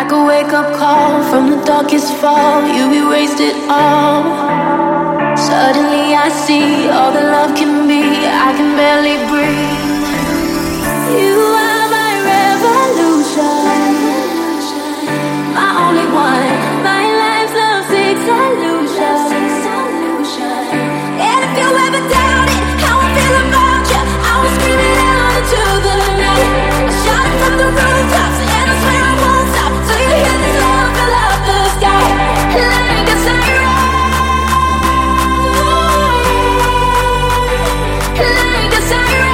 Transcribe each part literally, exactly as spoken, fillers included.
Like a wake-up call from the darkest fall, you erased it all. Suddenly I see all that love can be. I can barely breathe. You are my revolution, my only one, my life's love's solution. And if you ever doubt it, how I feel about you, I was screaming out into the night. I shouted from the rooftops, and I swear I won't stop till you hear this love fill up the sky like a siren. Like a siren.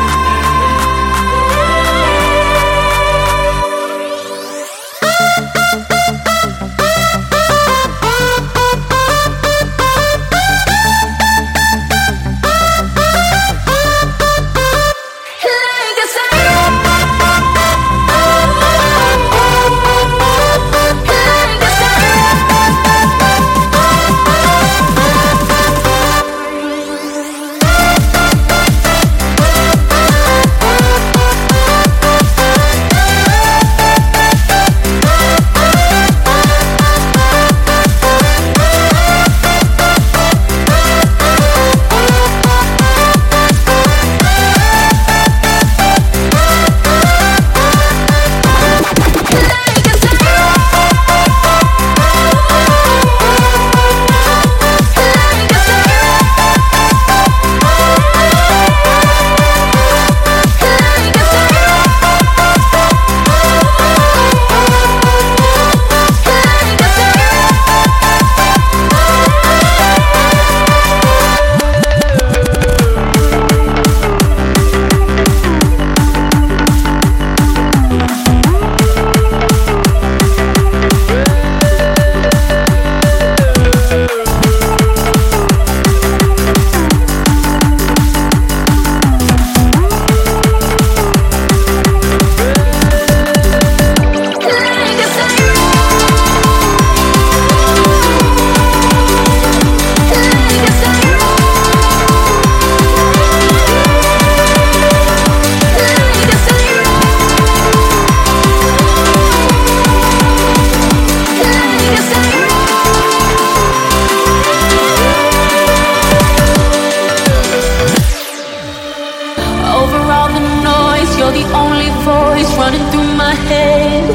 You're the only voice running through my head.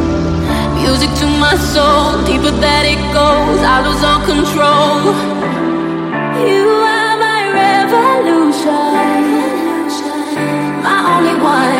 Music to my soul, deeper that it goes, I lose all control. You are my revolution, my only one.